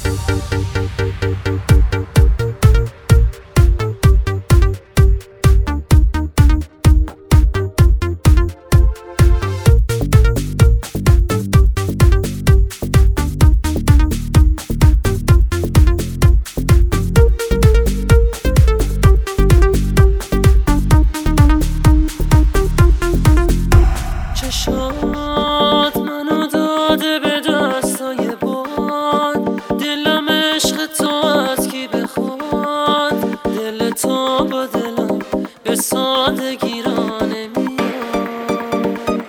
چشات منو داده به دستای باد، دلم عشق تو از کی بخواد، دل تو با دلم به سادگی را نمیاد.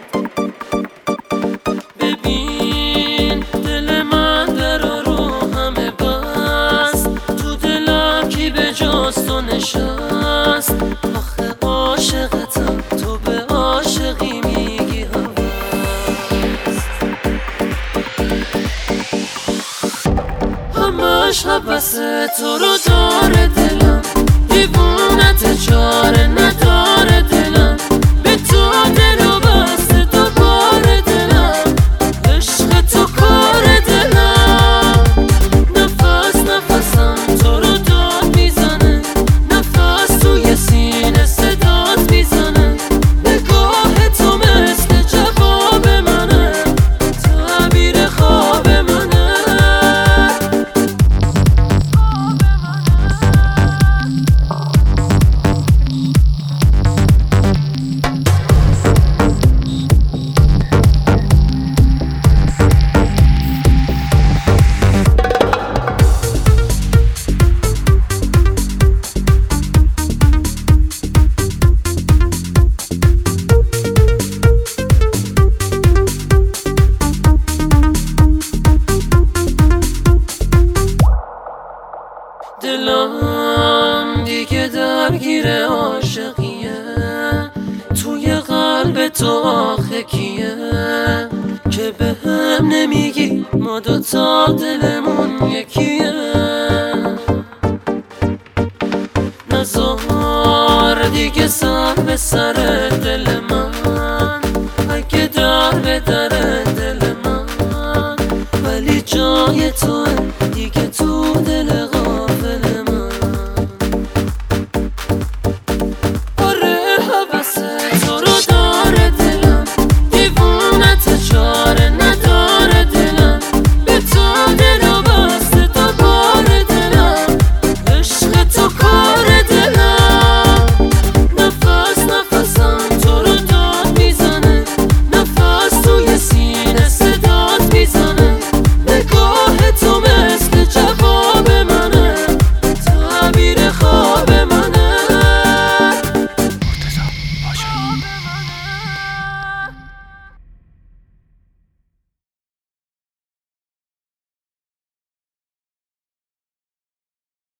ببین دل من در رو همه بست، تو دلم کی به جز تو نشست. آخه عاشقتم تو به عاشقی میگی همش حوث تو رو داره دلم، دیوونت چاره نداره دلم، به تو دلو بسته دوباره دلم، عشق تو کار دلم. نفس نفسم تو رو داد میزنه، نفس توی سینه صدات میزنه، نگاه تو مثل جواب منه، تعبیر خواب منه. دلم دیگه درگیر عاشقیه، توی قلب تو آخه کیه که به هم نمیگی ما دوتا دلمون یکیه. نزار دیگه سر به سر دل من، اگه در به در دل من، ولی جای توه